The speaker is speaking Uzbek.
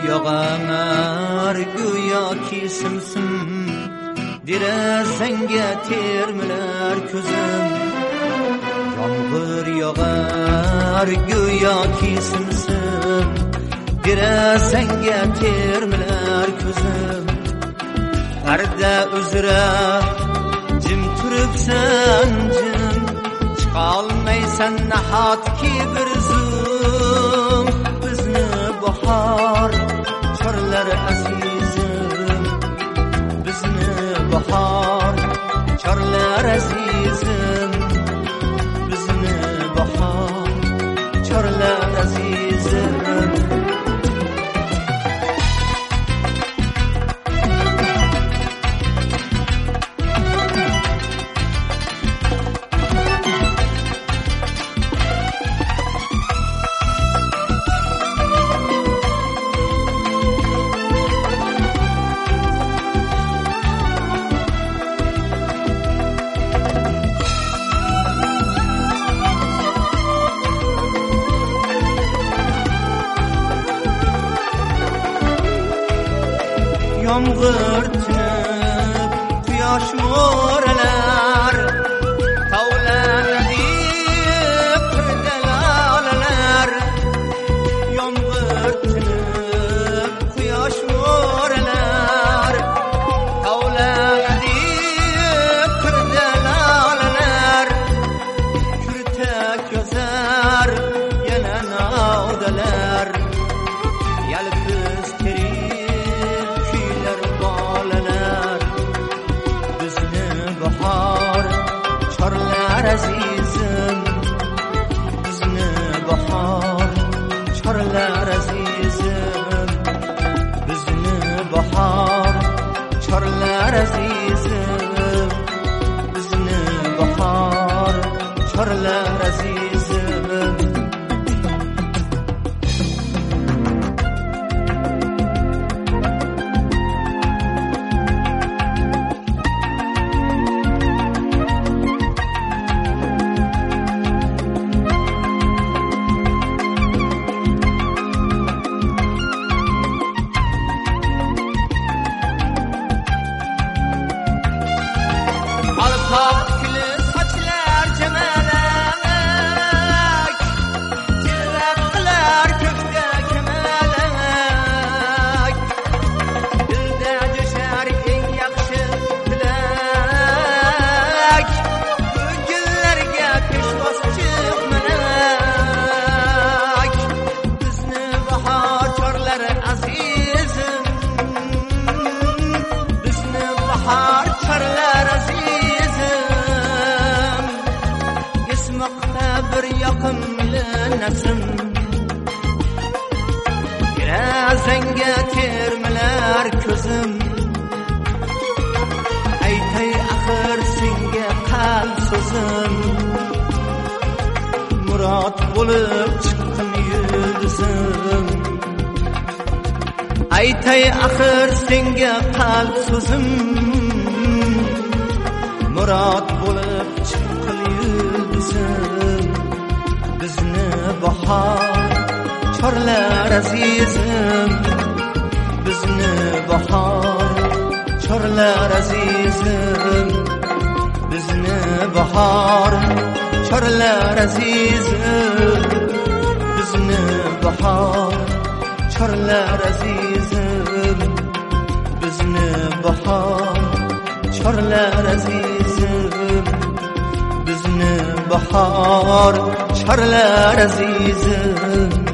yog'ar go'yoki simsim, derazangga termilar ko'zim. Yomg'ir yog'ar go'yoki simsim, derazangga termilar ko'zim. Parda uzra jim turibsan jim, chiqolmaysan nahotki bir zum. Bizni bahor chorlar azizim, bizni bahor chorlar azizim, bizni bahor chorlar azizim. Yomg'ir tinib, quyosh mo'ralar, tovlanadi qirdalalar. Yomg'ir tinib, quyosh mo'ralar, tovlanadi qirdalalar. Kurtak yozar yana navdalar, yalpiz chorlar azizim, bizni bahor chorlar azizim, bizni bahor chorlar azizim, bizni bahor chorlar azizim. Alpaklı saçlar cemelek, cilvekler kökte kemelek. Dilde düşer en yakşı dilek, bu güllerge peşvas çıkmelek. Bizni bahar çorlar azizim, bizni bahar çorlar azizim. Bir yoqimli nafsim, derazangga termilar ko'zim. Aytay axir senga qalb so'zim, murod bo'lib chiqqan yulduzim. Aytay axir senga qalb so'zim, murod bo'lib chiqqan yulduzim. Bizni bahor chorlar azizim, bizni bahor chorlar azizim, bizni bahor chorlar azizim, bizni bahor chorlar azizim, bizni bahor chorlar azizim, bizni bahor chorlar azizim.